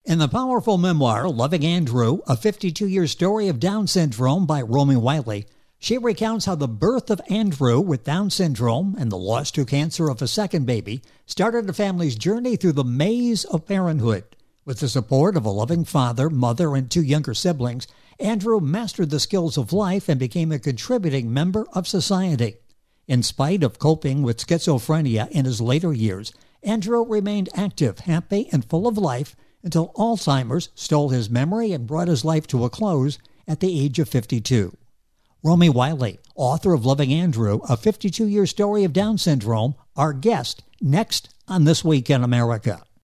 In the powerful memoir, Loving Andrew, a 52-year story of Down syndrome by Romy Wiley, she recounts how the birth of Andrew with Down syndrome and the loss to cancer of a second baby started a family's journey through the maze of parenthood. With the support of a loving father, mother, and 2 younger siblings, Andrew mastered the skills of life and became a contributing member of society. In spite of coping with schizophrenia in his later years, Andrew remained active, happy, and full of life until Alzheimer's stole his memory and brought his life to a close at the age of 52. Romy Wiley, author of Loving Andrew, a 52-year story of Down syndrome, our guest next on This Week in America.